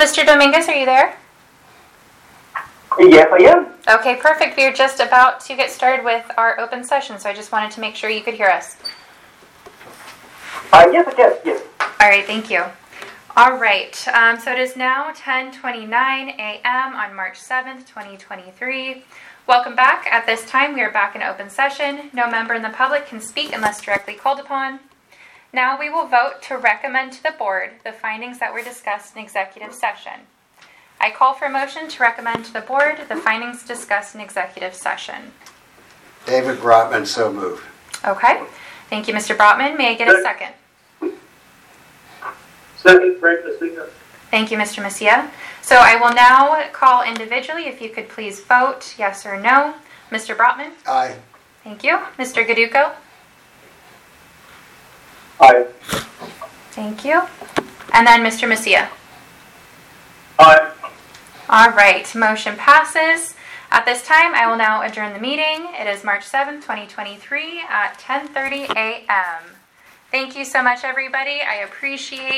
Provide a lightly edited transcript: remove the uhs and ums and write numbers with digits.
Mr. Dominguez, are you there? Yes, I am. Okay, perfect. We are just about to get started with our open session, so I just wanted to make sure you could hear us. Yes, I can. Yes. All right, thank you. All right, so it is now 10:29 a.m. on March 7th, 2023. Welcome back. At this time, we are back in open session. No member in the public can speak unless directly called upon. Now we will vote to recommend to the board the findings that were discussed in executive session. I call for a motion to recommend to the board the findings discussed in executive session. David Brotman, so moved. Okay. Thank you, Mr. Brotman. May I get a second? Second, Frank Messina. Thank you, Mr. Messia. So I will now call individually. If you could please vote yes or no. Mr. Brotman? Aye. Thank you. Mr. Gaduco? Aye. Thank you. And then Mr. Messia? Aye. All right. Motion passes. At this time, I will now adjourn the meeting. It is March 7th, 2023 at 10:30 a.m. Thank you so much, everybody. I appreciate